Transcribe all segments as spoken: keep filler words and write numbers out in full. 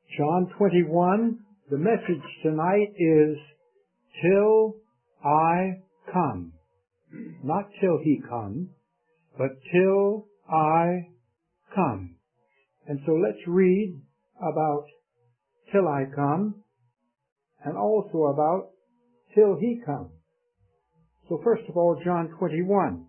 John twenty-one, the message tonight is, till I come. Not till he comes, but till I come. And so let's read about till I come, and also about till he comes. So first of all, John twenty-one.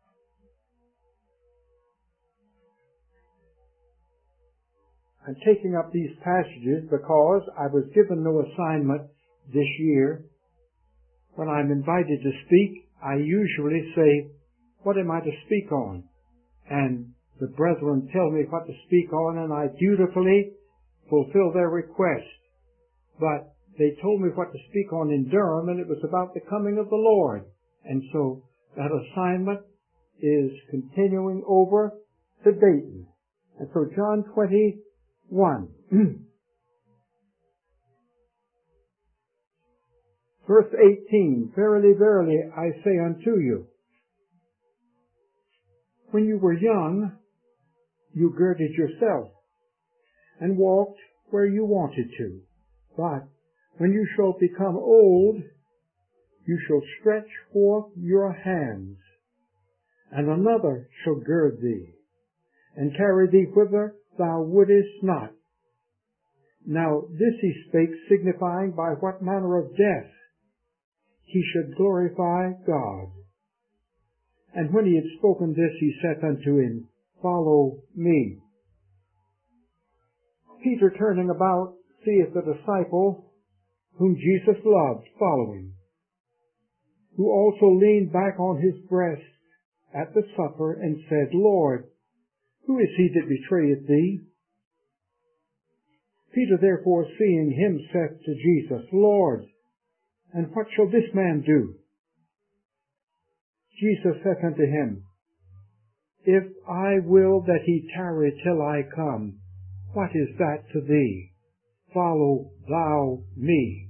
I'm taking up these passages because I was given no assignment this year. When I'm invited to speak, I usually say, what am I to speak on? And the brethren tell me what to speak on, and I dutifully fulfill their request. But they told me what to speak on in Durham, and it was about the coming of the Lord. And so that assignment is continuing over to Dayton. And so John twenty-one. Verse eighteen, verily, verily, I say unto you, when you were young, you girded yourself, and walked where you wanted to. But when you shall become old, you shall stretch forth your hands, and another shall gird thee, and carry thee whither thou wouldest not. Now this he spake, signifying by what manner of death he should glorify God. And when he had spoken this, he said unto him, Follow me. Peter, turning about, seeth the disciple whom Jesus loved following, who also leaned back on his breast at the supper, and said, Lord, who is he that betrayeth thee? Peter therefore, seeing him, saith to Jesus, Lord, and what shall this man do? Jesus saith unto him, If I will that he tarry till I come, what is that to thee? Follow thou me.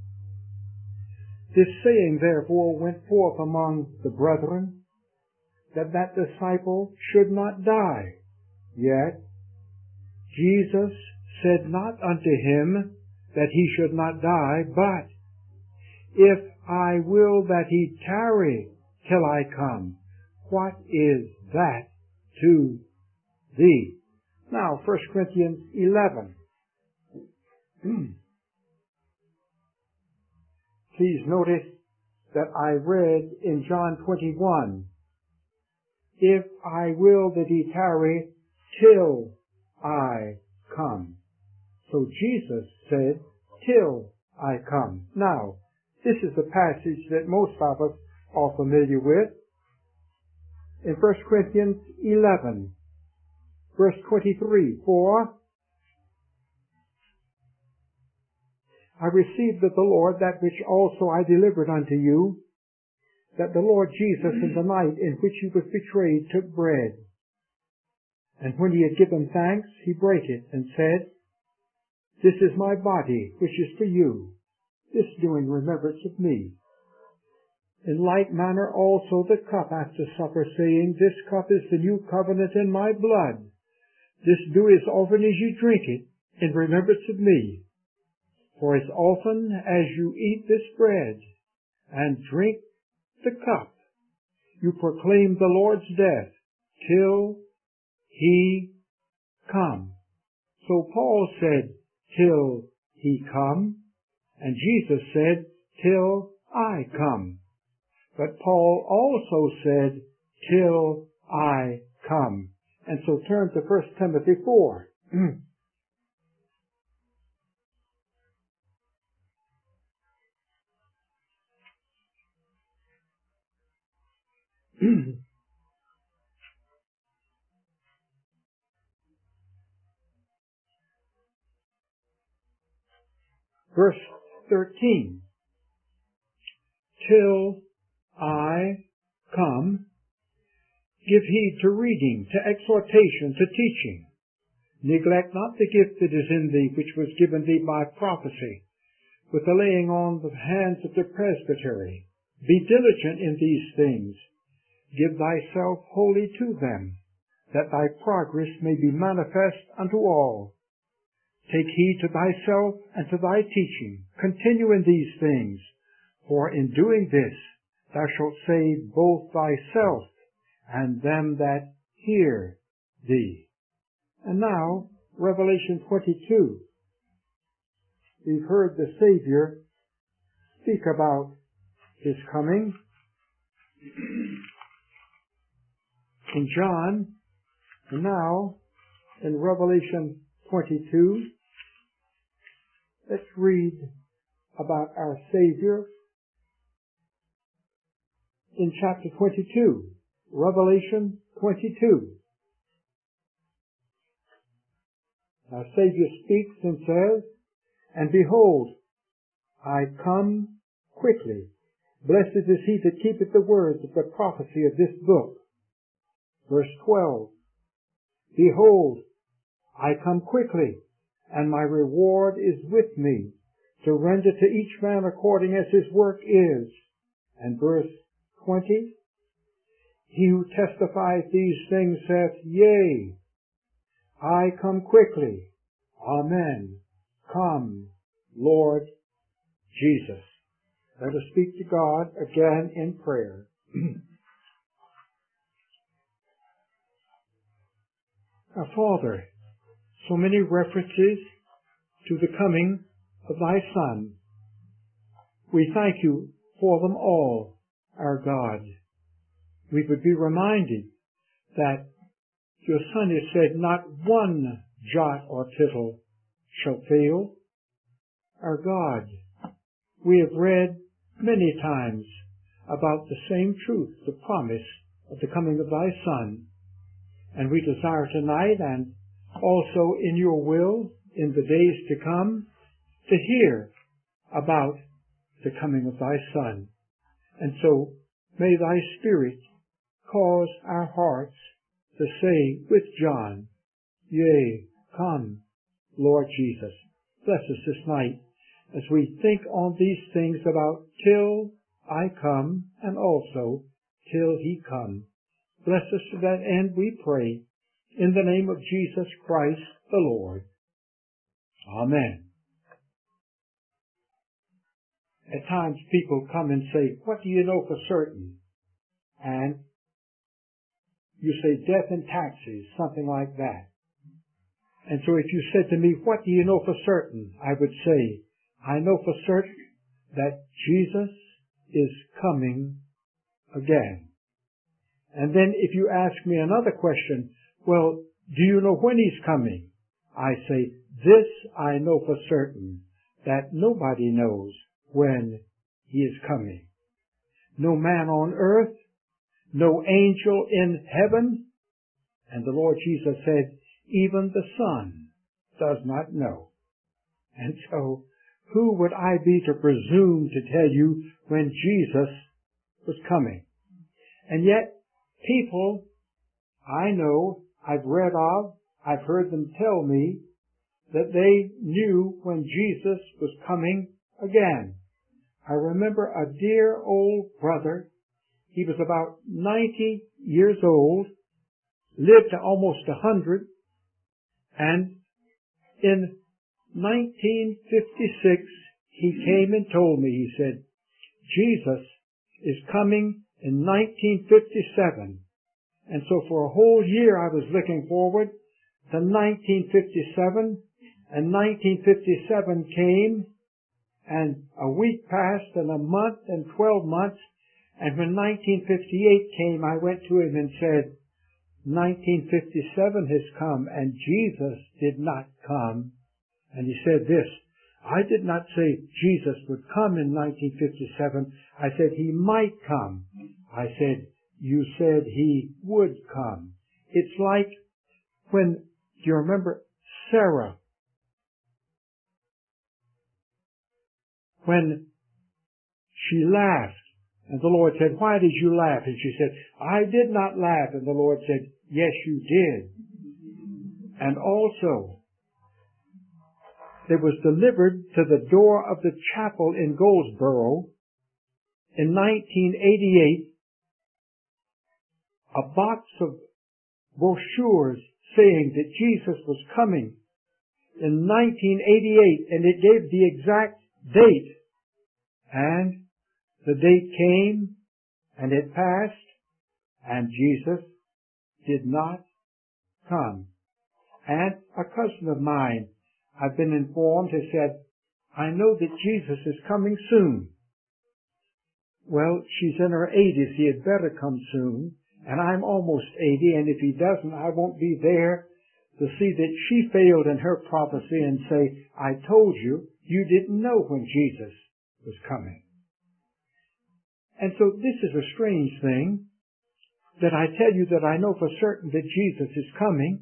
This saying therefore went forth among the brethren, that that disciple should not die. Yet Jesus said not unto him that he should not die, but, If I will that he tarry till I come, what is that to thee? Now, First Corinthians eleven. Please notice that I read in John twenty-one, If I will that he tarry till I come. So Jesus said, till I come. Now, this is the passage that most of us are familiar with. In First Corinthians eleven, verse twenty-three, For I received of the Lord that which also I delivered unto you, that the Lord Jesus in the night in which he was betrayed took bread. And when he had given thanks, he brake it, and said, This is my body, which is for you. This do in remembrance of me. In like manner also the cup after supper, saying, This cup is the new covenant in my blood. This do as often as you drink it, in remembrance of me. For as often as you eat this bread, and drink the cup, you proclaim the Lord's death, till he come. So Paul said, till he come, and Jesus said, till I come. But Paul also said, till I come. And so turn to First Timothy four. Verse thirteen. Till I come, give heed to reading, to exhortation, to teaching. Neglect not the gift that is in thee, which was given thee by prophecy, with the laying on of hands of the presbytery. Be diligent in these things. Give thyself wholly to them, that thy progress may be manifest unto all. Take heed to thyself and to thy teaching. Continue in these things, for in doing this thou shalt save both thyself and them that hear thee. And now, Revelation twenty-two. We've heard the Savior speak about his coming. In John, and now in Revelation twenty-two, let's read about our Savior in chapter twenty-two, Revelation twenty-two. Our Savior speaks and says, "And behold, I come quickly. Blessed is he that keepeth the words of the prophecy of this book." Verse twelve, "Behold, I come quickly, and my reward is with me, to render to each man according as his work is." And verse twenty, "He who testifieth these things saith, Yea, I come quickly. Amen. Come, Lord Jesus." Let us speak to God again in prayer. Our Father, so many references to the coming of thy Son. We thank you for them all, our God. We would be reminded that your Son has said, "Not one jot or tittle shall fail." Our God, we have read many times about the same truth, the promise of the coming of thy Son. And we desire tonight, and also in your will, in the days to come, to hear about the coming of thy Son. And so may thy Spirit cause our hearts to say with John, "Yea, come, Lord Jesus." Bless us this night as we think on these things about till I come and also till he come. Bless us to that end, we pray, in the name of Jesus Christ the Lord. Amen. At times people come and say, "What do you know for certain?" And you say, "Death and taxes," something like that. And so if you said to me, "What do you know for certain?" I would say, "I know for certain that Jesus is coming again." And then if you ask me another question, "Well, do you know when he's coming?" I say, "This I know for certain, that nobody knows when he is coming. No man on earth, no angel in heaven." And the Lord Jesus said, "Even the Son does not know." And so, who would I be to presume to tell you when Jesus was coming? And yet, people I know, I've read of, I've heard them tell me that they knew when Jesus was coming again. I remember a dear old brother. He was about ninety years old, lived to almost a hundred, and in nineteen fifty-six he came and told me, he said, "Jesus is coming in nineteen fifty-seven. And so for a whole year I was looking forward to nineteen fifty-seven, and nineteen fifty-seven came, and a week passed, and a month, and twelve months, and when nineteen fifty-eight came, I went to him and said, nineteen fifty-seven has come, and Jesus did not come." And he said this, "I did not say Jesus would come in nineteen fifty-seven. I said he might come." I said, "You said he would come." It's like when, do you remember Sarah? When she laughed, and the Lord said, "Why did you laugh?" And she said, "I did not laugh." And the Lord said, "Yes, you did." And also, there was delivered to the door of the chapel in Goldsboro in nineteen eighty-eight a box of brochures saying that Jesus was coming in nineteen eighty-eight, and it gave the exact date. And the date came, and it passed, and Jesus did not come. And a cousin of mine, I've been informed, has said, I know that Jesus is coming soon. Well, she's in her eighties. He had better come soon. And I'm almost eighty, and if he doesn't, I won't be there to see that she failed in her prophecy and say, I told you, you didn't know when Jesus was coming. And so this is a strange thing, that I tell you that I know for certain that Jesus is coming,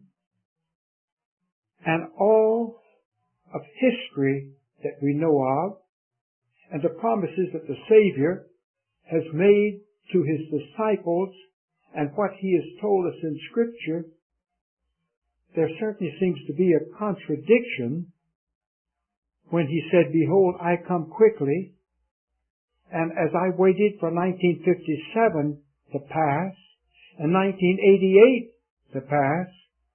and all of history that we know of, and the promises that the Savior has made to his disciples, and what he has told us in Scripture, there certainly seems to be a contradiction when he said, Behold, I come quickly. And as I waited for nineteen fifty-seven to pass, and nineteen eighty-eight to pass,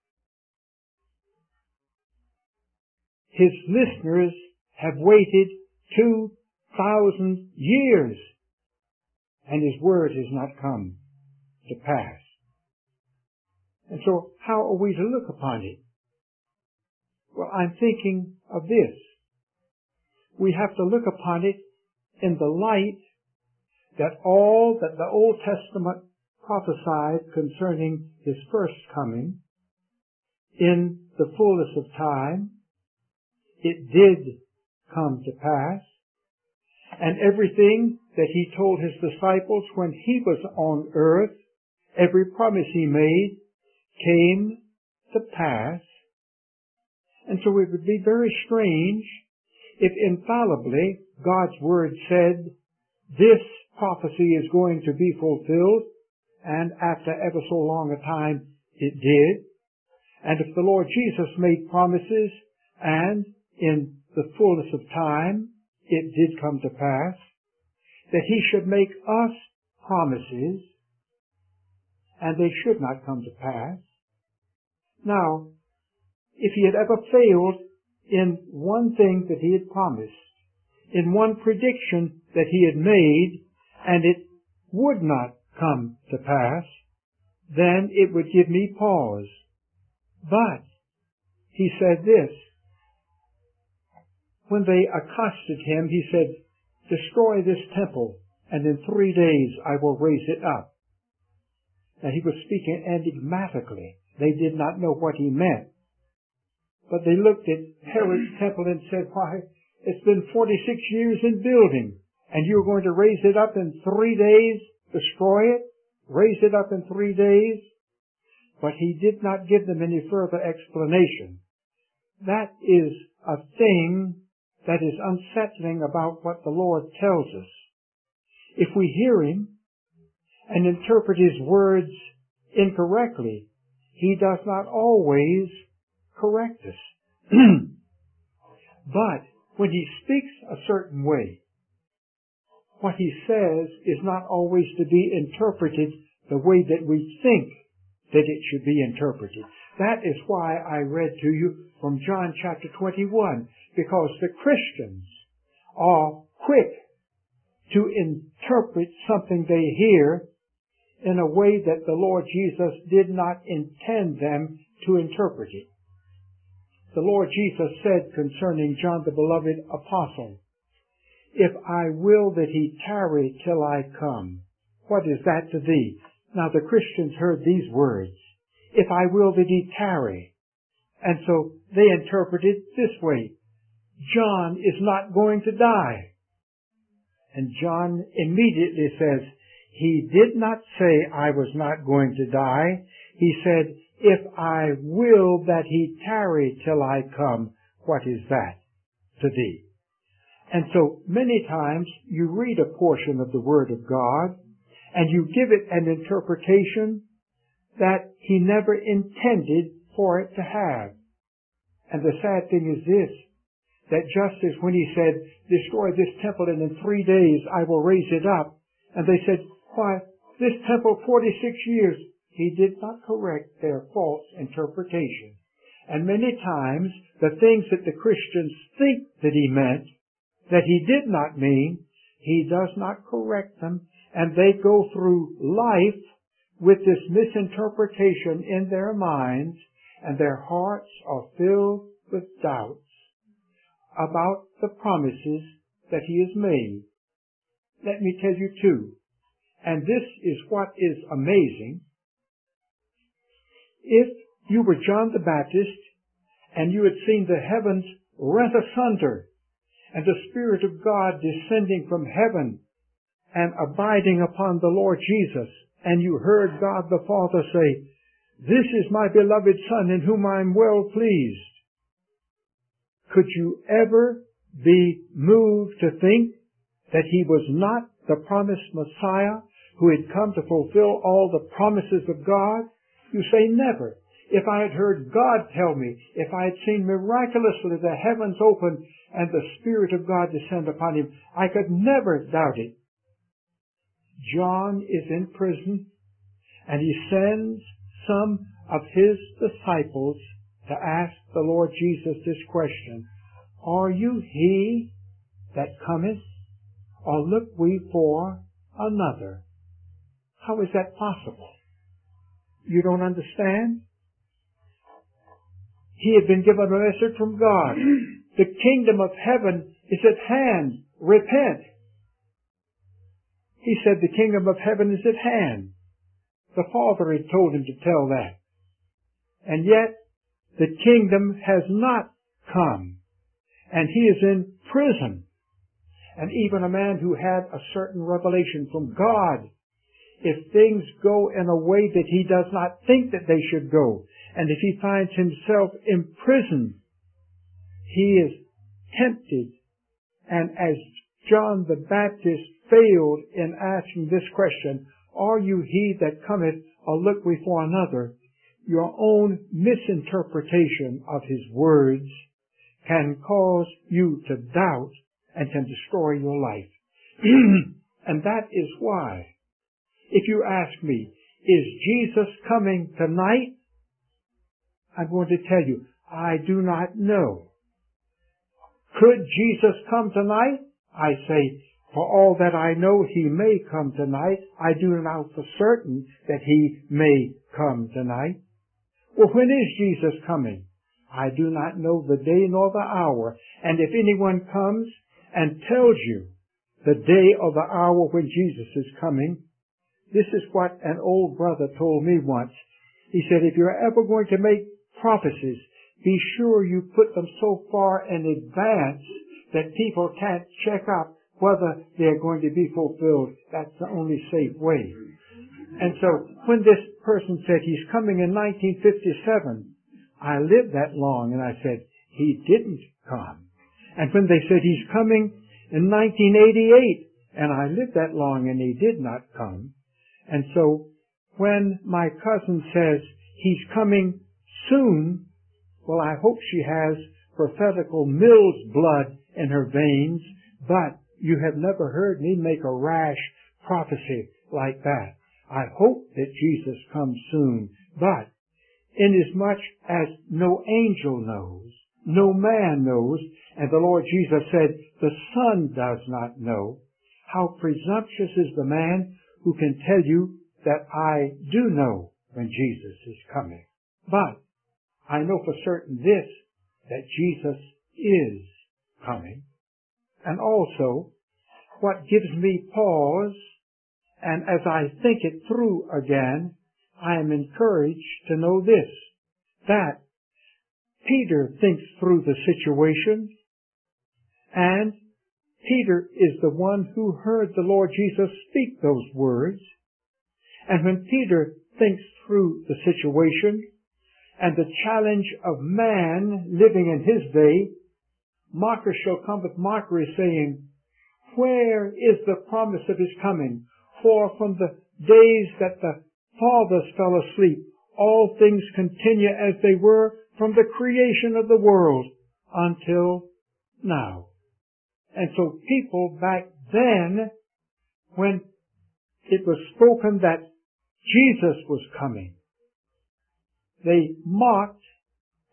his listeners have waited two thousand years, and his word has not come to pass. And so, how are we to look upon it? Well, I'm thinking of this. We have to look upon it in the light that all that the Old Testament prophesied concerning his first coming, in the fullness of time, it did come to pass. And everything that he told his disciples when he was on earth, every promise he made, came to pass. And so it would be very strange if infallibly God's word said, this prophecy is going to be fulfilled, and after ever so long a time it did. And if the Lord Jesus made promises, and in the fullness of time it did come to pass, that he should make us promises, and they should not come to pass. Now, if he had ever failed in one thing that he had promised, in one prediction that he had made, and it would not come to pass, then it would give me pause. But he said this. When they accosted him, he said, destroy this temple, and in three days I will raise it up. Now he was speaking enigmatically. They did not know what he meant. But they looked at Herod's temple and said, why, it's been forty-six years in building, and you're going to raise it up in three days, destroy it, raise it up in three days? But he did not give them any further explanation. That is a thing that is unsettling about what the Lord tells us. If we hear him and interpret his words incorrectly, he does not always correct us. But when he speaks a certain way, what he says is not always to be interpreted the way that we think that it should be interpreted. That is why I read to you from John chapter twenty-one, because the Christians are quick to interpret something they hear in a way that the Lord Jesus did not intend them to interpret it. The Lord Jesus said concerning John the beloved apostle, if I will that he tarry till I come, what is that to thee? Now the Christians heard these words, if I will that he tarry. And so they interpreted this way, John is not going to die. And John immediately says, he did not say I was not going to die. He said, if I will that he tarry till I come, what is that to thee? And so many times you read a portion of the Word of God and you give it an interpretation that he never intended for it to have. And the sad thing is this, that just as when he said, destroy this temple and in three days I will raise it up, and they said, why, this temple forty-six years, he did not correct their false interpretation. And many times, the things that the Christians think that he meant, that he did not mean, he does not correct them, and they go through life with this misinterpretation in their minds, and their hearts are filled with doubts about the promises that he has made. Let me tell you too, and this is what is amazing. If you were John the Baptist and you had seen the heavens rent asunder and the Spirit of God descending from heaven and abiding upon the Lord Jesus, and you heard God the Father say, "This is my beloved Son in whom I am well pleased," could you ever be moved to think that he was not the promised Messiah who had come to fulfill all the promises of God? You say, never. If I had heard God tell me, if I had seen miraculously the heavens open and the Spirit of God descend upon him, I could never doubt it. John is in prison, and he sends some of his disciples to ask the Lord Jesus this question: "Are you he that cometh, or look we for another?" How is that possible? You don't understand? He had been given a message from God. The kingdom of heaven is at hand. Repent. He said the kingdom of heaven is at hand. The Father had told him to tell that. And yet, the kingdom has not come. And he is in prison. And even a man who had a certain revelation from God, if things go in a way that he does not think that they should go, and if he finds himself imprisoned, he is tempted. And as John the Baptist failed in asking this question, "Are you he that cometh, or look we for another?" your own misinterpretation of his words can cause you to doubt and can destroy your life. And that is why, if you ask me, is Jesus coming tonight? I'm going to tell you, I do not know. Could Jesus come tonight? I say, for all that I know, he may come tonight. I do not know for certain that he may come tonight. Well, when is Jesus coming? I do not know the day nor the hour. And if anyone comes and tells you the day or the hour when Jesus is coming, this is what an old brother told me once. He said, if you're ever going to make prophecies, be sure you put them so far in advance that people can't check up whether they're going to be fulfilled. That's the only safe way. And so when this person said he's coming in nineteen fifty-seven, I lived that long, and I said, he didn't come. And when they said he's coming in nineteen eighty-eight, and I lived that long, and he did not come. And so when my cousin says he's coming soon, well, I hope she has prophetical Mills blood in her veins, but you have never heard me make a rash prophecy like that. I hope that Jesus comes soon, but inasmuch as no angel knows, no man knows, and the Lord Jesus said, the Son does not know, how presumptuous is the man who can tell you that I do know when Jesus is coming. But I know for certain this, that Jesus is coming. And also, what gives me pause, and as I think it through again, I am encouraged to know this, that Peter thinks through the situation, and Peter is the one who heard the Lord Jesus speak those words. And when Peter thinks through the situation and the challenge of man living in his day, mockers shall come with mockery, saying, where is the promise of his coming? For from the days that the fathers fell asleep, all things continue as they were from the creation of the world until now. And so people back then, when it was spoken that Jesus was coming, they mocked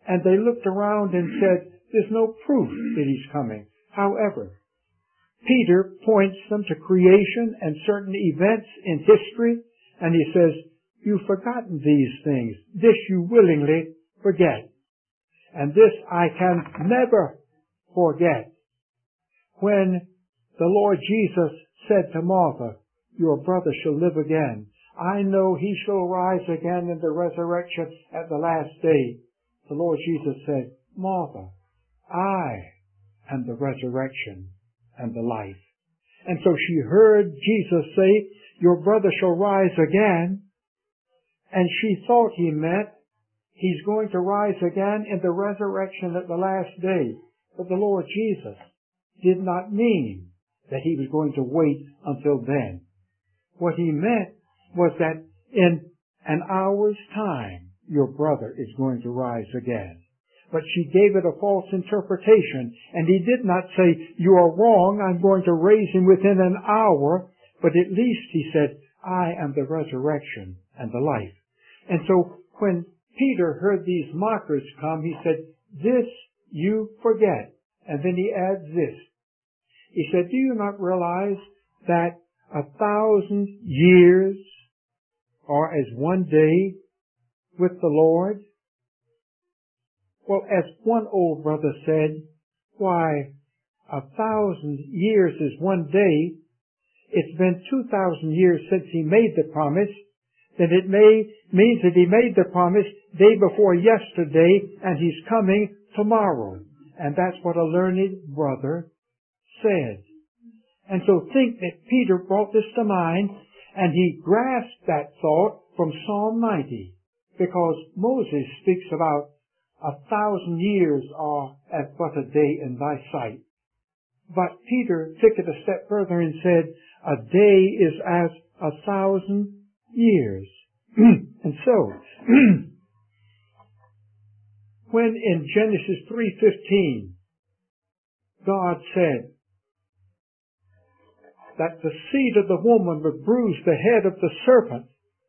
And they looked around and said, there's no proof that he's coming. However, Peter points them to creation and certain events in history, and he says, you've forgotten these things. This you willingly forget. And this I can never forget. When the Lord Jesus said to Martha, your brother shall live again. I know he shall rise again in the resurrection at the last day. The Lord Jesus said, Martha, I am the resurrection and the life. And so she heard Jesus say, your brother shall rise again. And she thought he meant he's going to rise again in the resurrection at the last day. But the Lord Jesus did not mean that he was going to wait until then. What he meant was that in an hour's time, your brother is going to rise again. But she gave it a false interpretation, and he did not say, you are wrong, I'm going to raise him within an hour, but at least he said, I am the resurrection and the life. And so when Peter heard these mockers come, he said, this you forget. And then he adds this. He said, do you not realize that a thousand years are as one day with the Lord? Well, as one old brother said, why, a thousand years is one day. It's been two thousand years since he made the promise. Then it may means that he made the promise day before yesterday, and he's coming tomorrow. And that's what a learned brother said. And so think that Peter brought this to mind, and he grasped that thought from Psalm ninety, because Moses speaks about a thousand years are as but a day in thy sight. But Peter took it a step further and said, a day is as a thousand years. And so, when in Genesis three fifteen, God said that the seed of the woman would bruise the head of the serpent,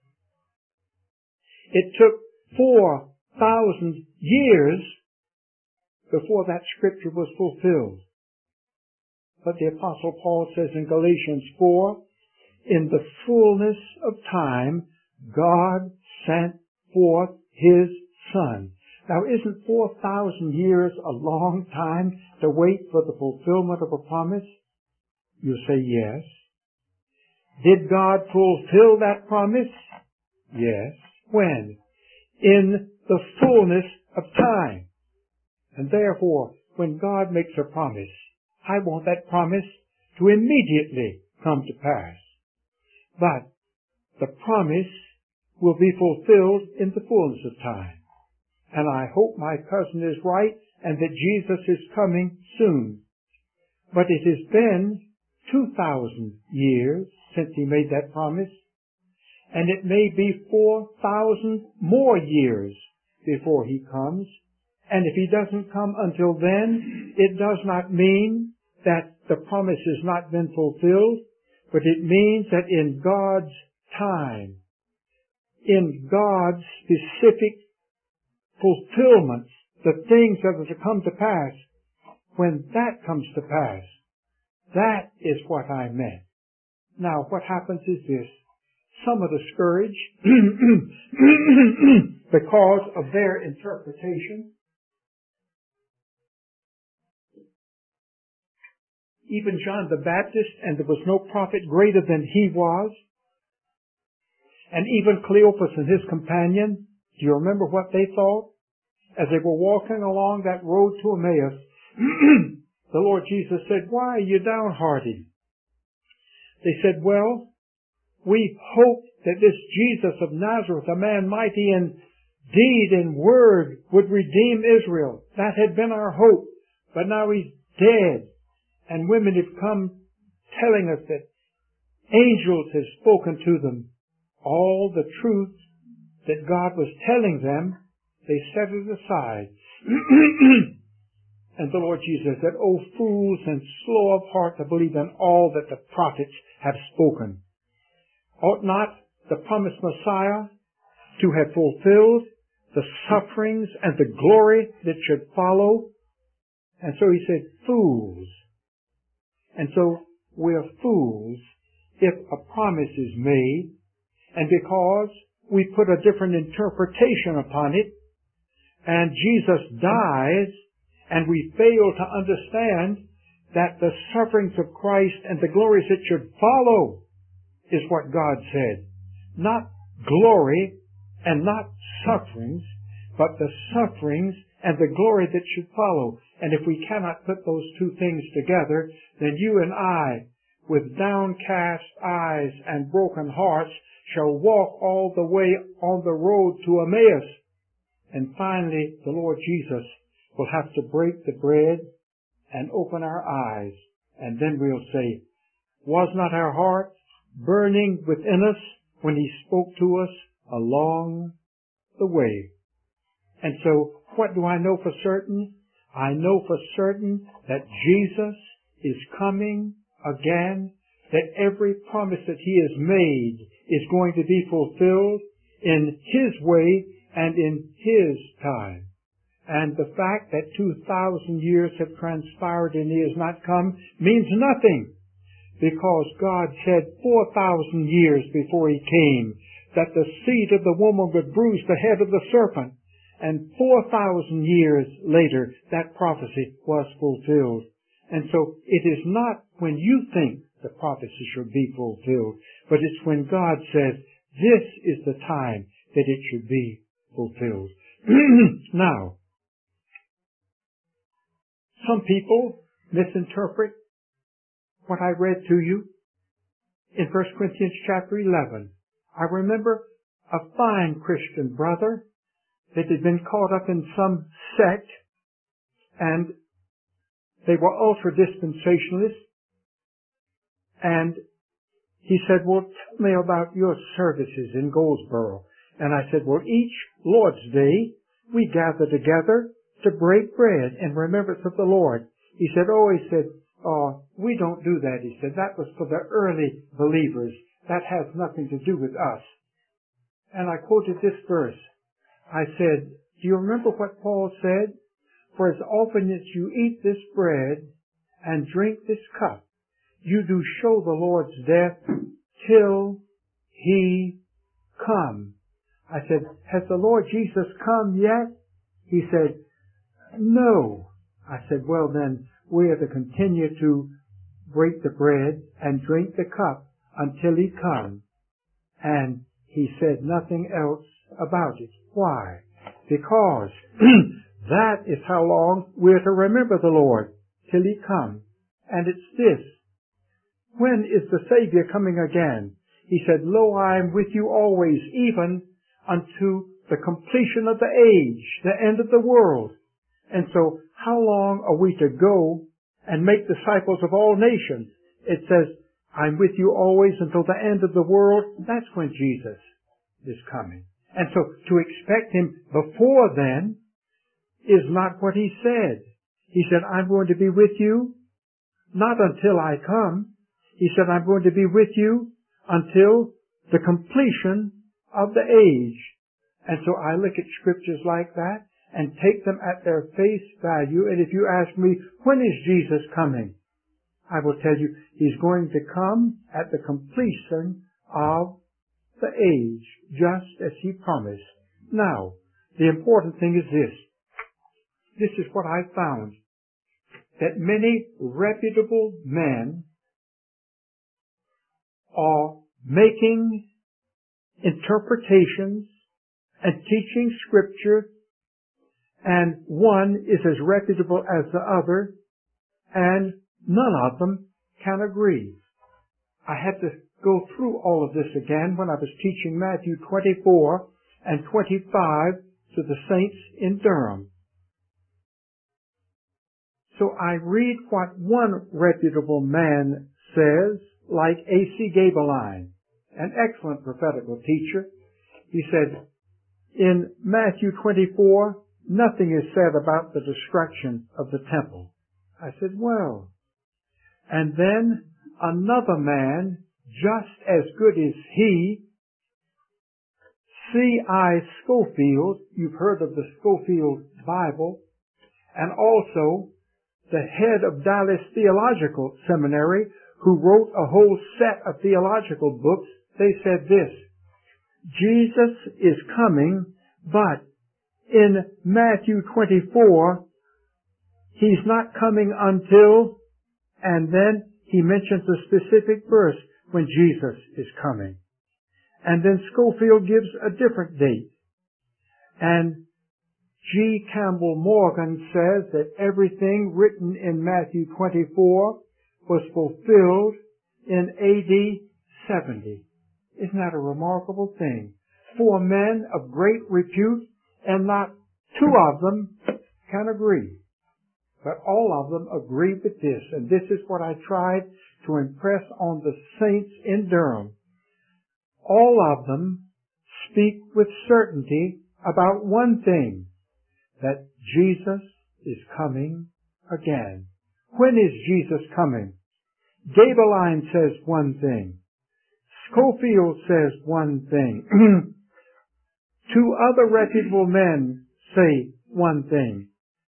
it took four thousand years before that scripture was fulfilled. But the Apostle Paul says in Galatians four, in the fullness of time, God sent forth His Son. Now, isn't four thousand years a long time to wait for the fulfillment of a promise? You say yes. Did God fulfill that promise? Yes. When? In the fullness of time. And therefore, when God makes a promise, I want that promise to immediately come to pass. But the promise will be fulfilled in the fullness of time. And I hope my cousin is right and that Jesus is coming soon. But it has been two thousand years since he made that promise, and it may be four thousand more years before he comes. And if he doesn't come until then, it does not mean that the promise has not been fulfilled, but it means that in God's time, in God's specific fulfillments, the things that are to come to pass, when that comes to pass, that is what I meant. Now, what happens is this. Some are discouraged because of their interpretation. Even John the Baptist, and there was no prophet greater than he was. And even Cleopas and his companion, do you remember what they thought? As they were walking along that road to Emmaus, the Lord Jesus said, why are you downhearted? They said, well, we hoped that this Jesus of Nazareth, a man mighty in deed and word, would redeem Israel. That had been our hope. But now he's dead. And women have come telling us that angels have spoken to them. All the truth that God was telling them, they set it aside. And the Lord Jesus said, O fools and slow of heart to believe in all that the prophets have spoken. Ought not the promised Messiah to have fulfilled the sufferings and the glory that should follow. And so he said, fools. And so we're fools if a promise is made, and because we put a different interpretation upon it, and Jesus dies, and we fail to understand that the sufferings of Christ and the glories that should follow is what God said. Not glory and not sufferings, but the sufferings and the glory that should follow. And if we cannot put those two things together, then you and I, with downcast eyes and broken hearts, shall walk all the way on the road to Emmaus. And finally, the Lord Jesus will have to break the bread and open our eyes. And then we'll say, was not our heart burning within us when he spoke to us along the way? And so, what do I know for certain? I know for certain that Jesus is coming again, that every promise that he has made is going to be fulfilled in his way and in his time. And the fact that two thousand years have transpired and he has not come means nothing, because God said four thousand years before he came that the seed of the woman would bruise the head of the serpent. And four thousand years later, that prophecy was fulfilled. And so it is not when you think the prophecy should be fulfilled, but it's when God says, this is the time that it should be fulfilled. Now, some people misinterpret what I read to you in First Corinthians chapter eleven. I remember a fine Christian brother that had been caught up in some sect, and they were ultra-dispensationalists, and he said, well, tell me about your services in Goldsboro. And I said, well, each Lord's Day, we gather together to break bread in remembrance of the Lord. He said, oh, he said, oh, we don't do that. He said, that was for the early believers. That has nothing to do with us. And I quoted this verse. I said, do you remember what Paul said? For as often as you eat this bread and drink this cup, you do show the Lord's death till he come. I said, has the Lord Jesus come yet? He said, no. I said, well then, we are to continue to break the bread and drink the cup until he comes. And he said nothing else about it. Why? Because that is how long we're to remember the Lord, till he comes. And it's this. When is the Savior coming again? He said, lo, I am with you always, even unto the completion of the age, the end of the world. And so, how long are we to go and make disciples of all nations? It says, I'm with you always until the end of the world. That's when Jesus is coming. And so, to expect him before then is not what he said. He said, I'm going to be with you, not until I come. He said, I'm going to be with you until the completion of the age. And so I look at scriptures like that and take them at their face value. And if you ask me, when is Jesus coming? I will tell you, he's going to come at the completion of the age, just as he promised. Now, the important thing is this. This is what I found, that many reputable men are making interpretations and teaching scripture, and one is as reputable as the other, and none of them can agree. I had to go through all of this again when I was teaching Matthew twenty-four and twenty-five to the saints in Durham. So I read what one reputable man says, like A C Gabeline, an excellent prophetical teacher. He said, in Matthew twenty-four, nothing is said about the destruction of the temple. I said, well. And then another man, just as good as he, C I Scofield, you've heard of the Scofield Bible, and also the head of Dallas Theological Seminary, who wrote a whole set of theological books, they said this: Jesus is coming, but in Matthew twenty-four, He's not coming until, and then he mentions a specific verse when Jesus is coming. And then Scofield gives a different date. And G. Campbell Morgan says that everything written in Matthew twenty-four was fulfilled in A D seventy. Isn't that a remarkable thing? Four men of great repute, and not two of them can agree. But all of them agree with this, and this is what I tried to impress on the saints in Durham. All of them speak with certainty about one thing, that Jesus is coming again. When is Jesus coming? Gabeline says one thing. Scofield says one thing. Two other reputable men say one thing.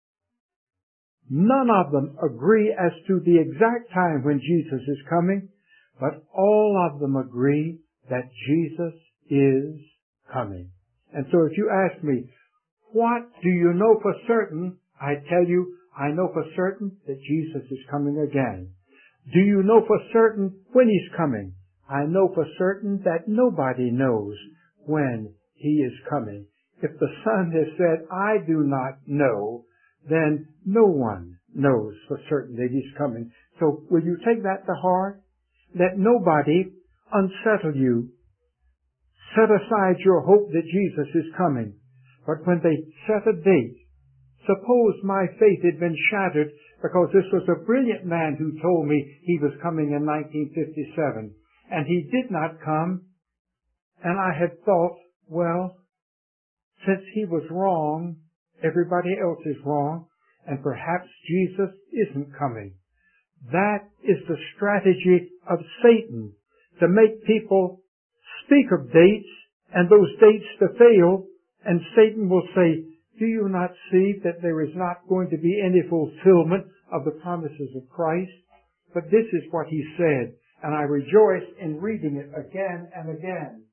None of them agree as to the exact time when Jesus is coming, but all of them agree that Jesus is coming. And so if you ask me, what do you know for certain? I tell you, I know for certain that Jesus is coming again. Do you know for certain when He's coming? I know for certain that nobody knows when He is coming. If the Son has said, I do not know, then no one knows for certain that He's coming. So will you take that to heart? Let nobody unsettle you. Set aside your hope that Jesus is coming. But when they set a date, suppose my faith had been shattered because this was a brilliant man who told me he was coming in nineteen fifty-seven, and he did not come, and I had thought, well, since he was wrong, everybody else is wrong, and perhaps Jesus isn't coming. That is the strategy of Satan, to make people speak of dates, and those dates to fail, and Satan will say, do you not see that there is not going to be any fulfillment of the promises of Christ? But this is what he said, and I rejoice in reading it again and again.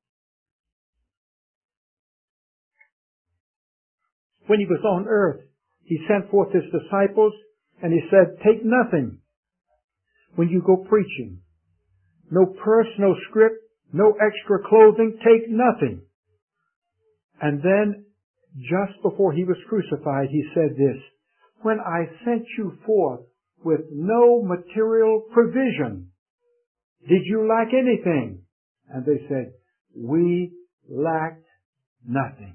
When he was on earth, he sent forth his disciples, and he said, take nothing when you go preaching. No purse, no scrip, no extra clothing, take nothing. And then, just before he was crucified, he said this, when I sent you forth with no material provision, did you lack anything? And they said, we lacked nothing.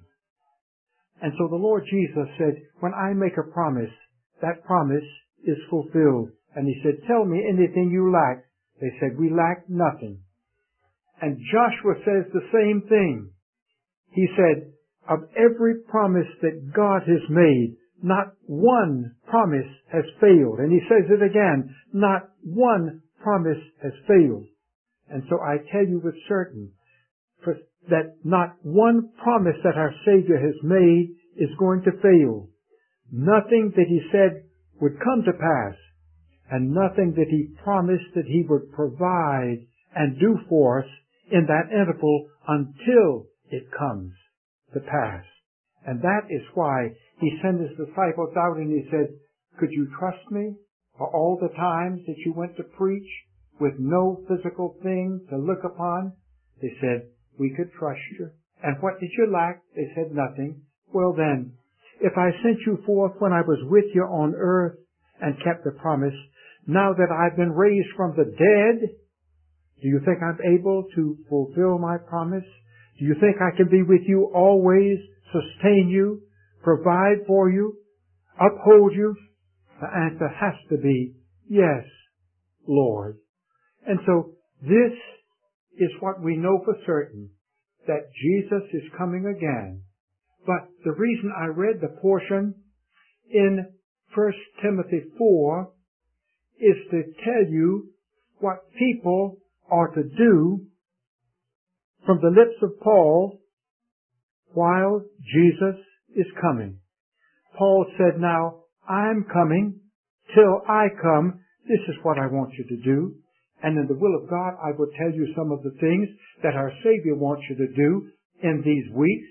And so the Lord Jesus said, when I make a promise, that promise is fulfilled. And he said, tell me anything you lack. They said, we lack nothing. And Joshua says the same thing. He said, of every promise that God has made, not one promise has failed. And he says it again, not one promise has failed. And so I tell you with certain for, that not one promise that our Savior has made is going to fail. Nothing that he said would come to pass, and nothing that he promised that he would provide and do for us in that interval until it comes to pass. And that is why he sent his disciples out and he said, could you trust me for all the times that you went to preach with no physical thing to look upon? They said, we could trust you. And what did you lack? They said, nothing. Well then, if I sent you forth when I was with you on earth and kept the promise, now that I've been raised from the dead, do you think I'm able to fulfill my promise? Do you think I can be with you always, sustain you, provide for you, uphold you? The answer has to be, yes, Lord. And so this is what we know for certain, that Jesus is coming again. But the reason I read the portion in First Timothy four is to tell you what people are to do from the lips of Paul while Jesus is coming. Paul said, now, I'm coming. Till I come, this is what I want you to do. And in the will of God, I will tell you some of the things that our Savior wants you to do in these weeks.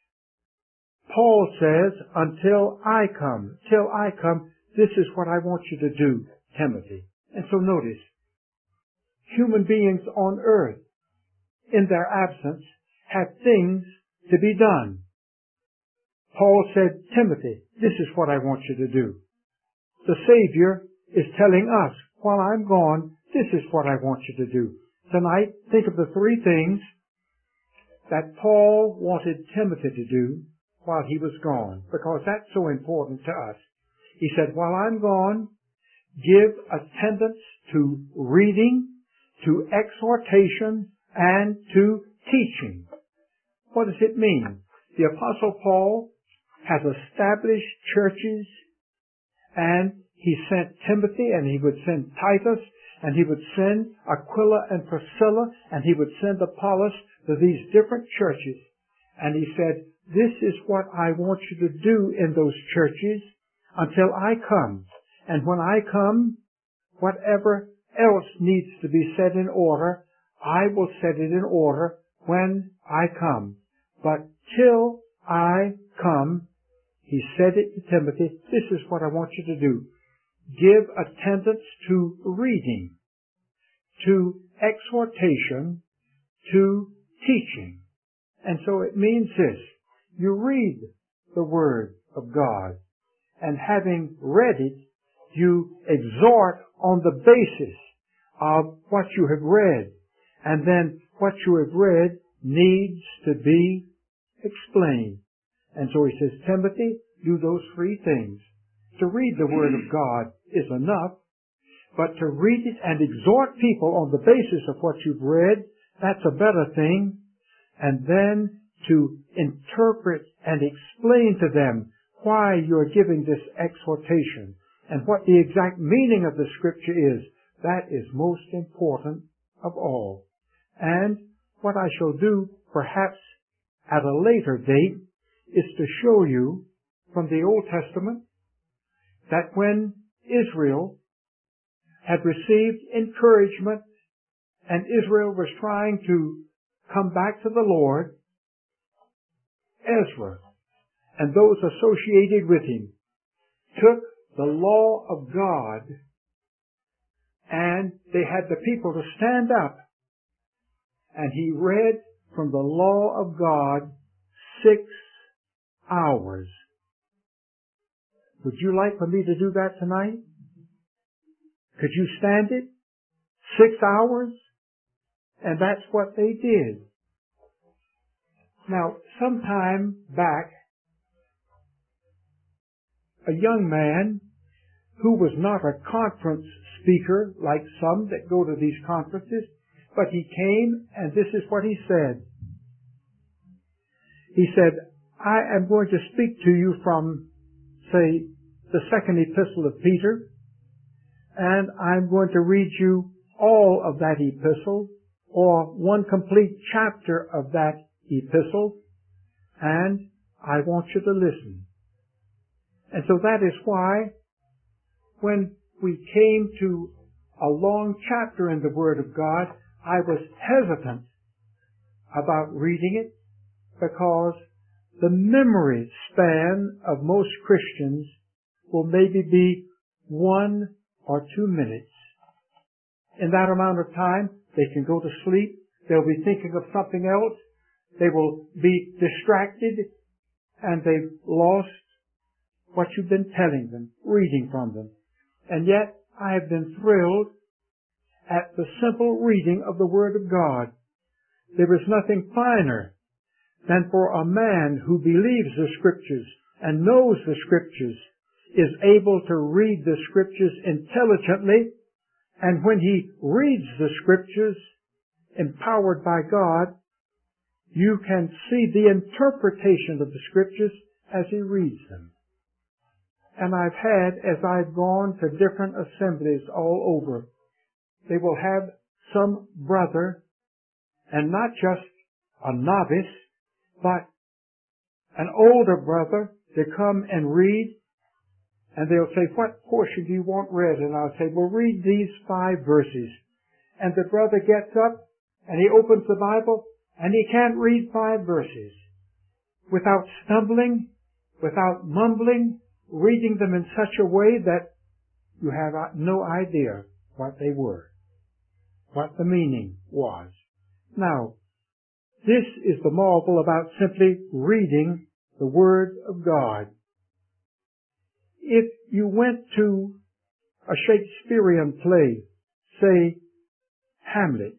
Paul says, until I come, till I come, this is what I want you to do, Timothy. And so notice, human beings on earth, in their absence, have things to be done. Paul said, Timothy, this is what I want you to do. The Savior is telling us, while I'm gone, this is what I want you to do. Tonight, think of the three things that Paul wanted Timothy to do while he was gone, because that's so important to us. He said, while I'm gone, give attendance to reading, to exhortation, and to teaching. What does it mean? The Apostle Paul has established churches, and he sent Timothy, and he would send Titus, and he would send Aquila and Priscilla, and he would send Apollos to these different churches. And he said, this is what I want you to do in those churches until I come. And when I come, whatever else needs to be set in order, I will set it in order when I come. But till I come, he said it to Timothy, this is what I want you to do. Give attendance to reading, to exhortation, to teaching. And so it means this. You read the Word of God, and having read it, you exhort on the basis of what you have read. And then what you have read needs to be explained. And so he says, Timothy, do those three things. To read the Word of God is enough, but to read it and exhort people on the basis of what you've read, that's a better thing. And then to interpret and explain to them why you're giving this exhortation and what the exact meaning of the Scripture is, that is most important of all. And what I shall do, perhaps at a later date, is to show you from the Old Testament that when Israel had received encouragement and Israel was trying to come back to the Lord, Ezra and those associated with him took the law of God, and they had the people to stand up, and he read from the law of God six hours. Would you like for me to do that tonight? Could you stand it? Six hours? And that's what they did. Now, some time back, a young man who was not a conference speaker like some that go to these conferences, but he came, and this is what he said. He said, I am going to speak to you from, say, the second epistle of Peter, and I'm going to read you all of that epistle, or one complete chapter of that epistle, and I want you to listen. And so that is why when we came to a long chapter in the Word of God, I was hesitant about reading it because the memory span of most Christians will maybe be one or two minutes. In that amount of time, they can go to sleep. They'll be thinking of something else. They will be distracted, and they've lost what you've been telling them, reading from them. And yet, I have been thrilled at the simple reading of the Word of God. There is nothing finer than for a man who believes the Scriptures and knows the Scriptures is able to read the Scriptures intelligently, and when he reads the Scriptures empowered by God, you can see the interpretation of the Scriptures as he reads them. And I've had, as I've gone to different assemblies all over, they will have some brother, and not just a novice, but an older brother to come and read, and they'll say, what portion do you want read? And I'll say, well, read these five verses. And the brother gets up, and he opens the Bible, and he can't read five verses without stumbling, without mumbling, reading them in such a way that you have no idea what they were, what the meaning was. Now, this is the marvel about simply reading the Word of God. If you went to a Shakespearean play, say Hamlet,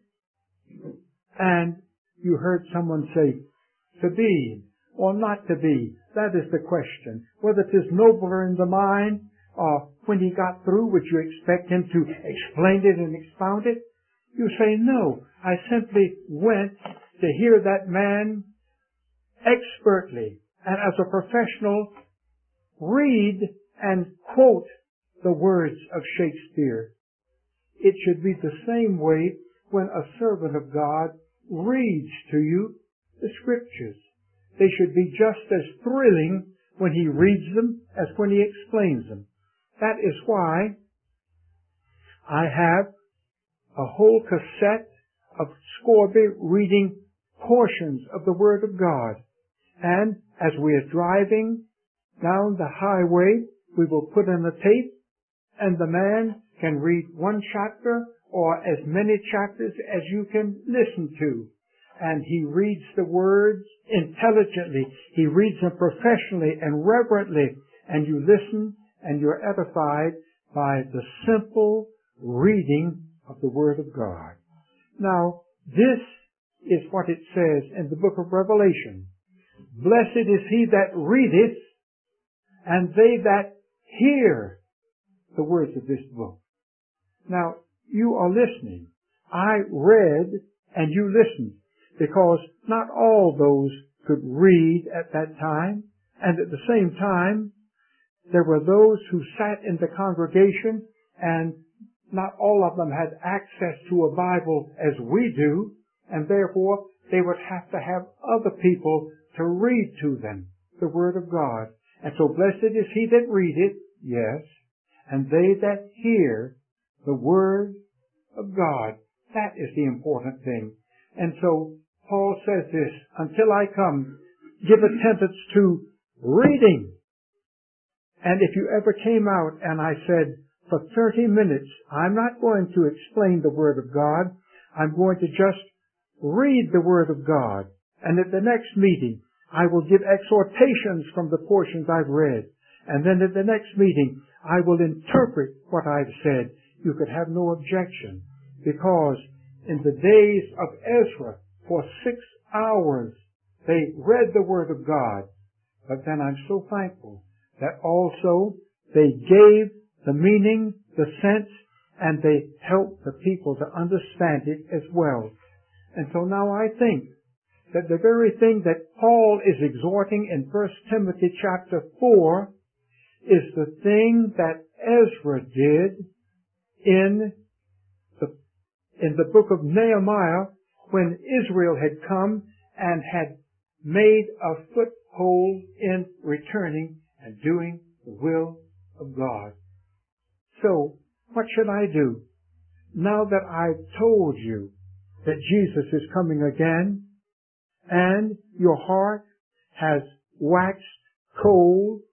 and you heard someone say, to be or not to be, that is the question. Whether it is nobler in the mind, or when he got through, would you expect him to explain it and expound it? You say, no, I simply went to hear that man expertly and as a professional read and quote the words of Shakespeare. It should be the same way when a servant of God reads to you the Scriptures. They should be just as thrilling when he reads them as when he explains them. That is why I have a whole cassette of Scourby reading portions of the Word of God. And as we are driving down the highway, we will put in a tape, and the man can read one chapter or as many chapters as you can listen to. And he reads the words intelligently. He reads them professionally and reverently. And you listen and you're edified by the simple reading of the Word of God. Now, this is what it says in the book of Revelation. Blessed is he that readeth, and they that hear the words of this book. Now, you are listening. I read and you listened, because not all those could read at that time, and at the same time, there were those who sat in the congregation, and not all of them had access to a Bible as we do, and therefore they would have to have other people to read to them the Word of God. And so blessed is he that readeth, yes, and they that hear the Word of God. That is the important thing. And so Paul says this, until I come, give attendance to reading. And if you ever came out and I said, for thirty minutes, I'm not going to explain the Word of God. I'm going to just read the Word of God. And at the next meeting, I will give exhortations from the portions I've read. And then at the next meeting, I will interpret what I've said. You could have no objection, because in the days of Ezra, for six hours, they read the Word of God. But then I'm so thankful that also they gave the meaning, the sense, and they helped the people to understand it as well. And so now I think that the very thing that Paul is exhorting in First Timothy chapter four is the thing that Ezra did in the, in the book of Nehemiah, when Israel had come and had made a foothold in returning and doing the will of God. So, what should I do? Now that I've told you that Jesus is coming again, and your heart has waxed cold,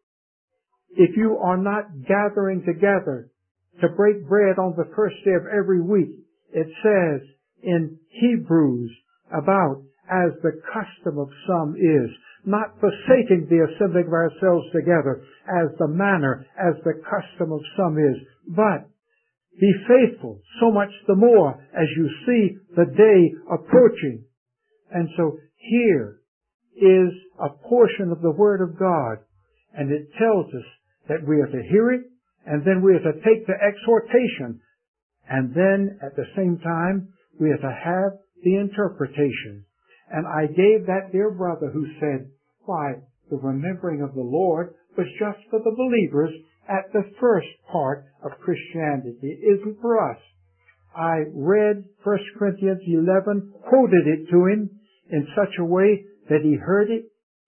if you are not gathering together to break bread on the first day of every week, it says in Hebrews about as the custom of some is, not forsaking the assembling of ourselves together as the manner, as the custom of some is, but be faithful so much the more as you see the day approaching. And so here is a portion of the Word of God, and it tells us that we are to hear it, and then we are to take the exhortation, and then at the same time we are to have the interpretation. And I gave that dear brother who said, why, the remembering of the Lord was just for the believers at the first part of Christianity. It isn't for us. I read First Corinthians eleven, quoted it to him in such a way that he heard it,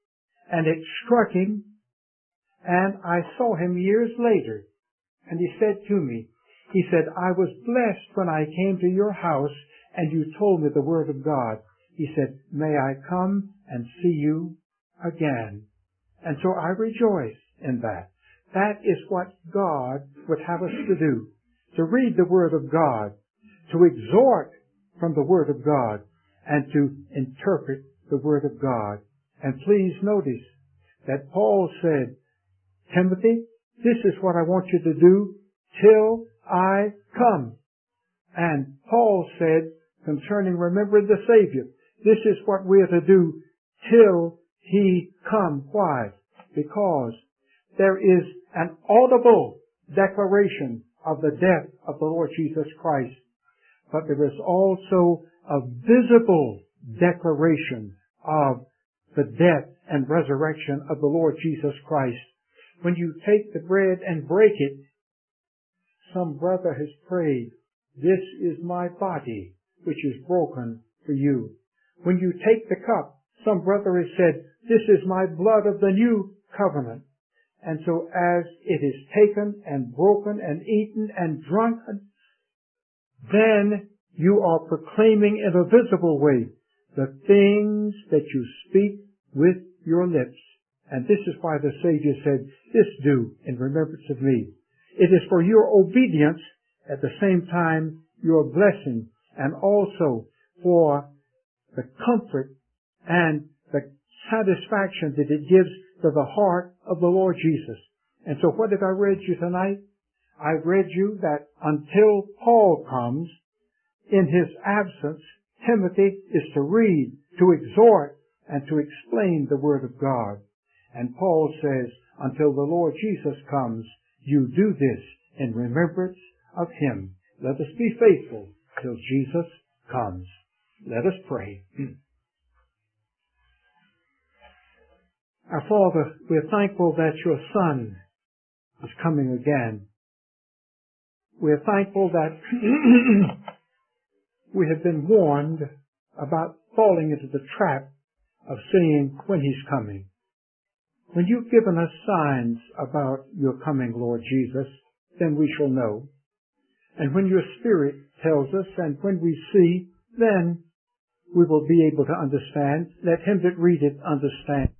and it struck him, and I saw him years later, and he said to me, he said, I was blessed when I came to your house and you told me the Word of God. He said, may I come and see you again? And so I rejoice in that. That is what God would have us to do, to read the Word of God, to exhort from the Word of God, and to interpret the Word of God. And please notice that Paul said, Timothy, this is what I want you to do till I come. And Paul said concerning remembering the Savior, this is what we are to do till He come. Why? Because there is an audible declaration of the death of the Lord Jesus Christ, but there is also a visible declaration of the death and resurrection of the Lord Jesus Christ. When you take the bread and break it, some brother has prayed, this is my body, which is broken for you. When you take the cup, some brother has said, this is my blood of the new covenant. And so as it is taken and broken and eaten and drunken, then you are proclaiming in a visible way the things that you speak with your lips. And this is why the Savior said, this do in remembrance of me. It is for your obedience, at the same time your blessing, and also for the comfort and the satisfaction that it gives to the heart of the Lord Jesus. And so what have I read you tonight? I've read you that until Paul comes, in his absence, Timothy is to read, to exhort, and to explain the Word of God. And Paul says, until the Lord Jesus comes, you do this in remembrance of Him. Let us be faithful till Jesus comes. Let us pray. Our Father, we are thankful that your Son is coming again. We are thankful that we have been warned about falling into the trap of saying when He's coming. When you've given us signs about your coming, Lord Jesus, then we shall know. And when your Spirit tells us, and when we see, then we will be able to understand. Let him that readeth understand.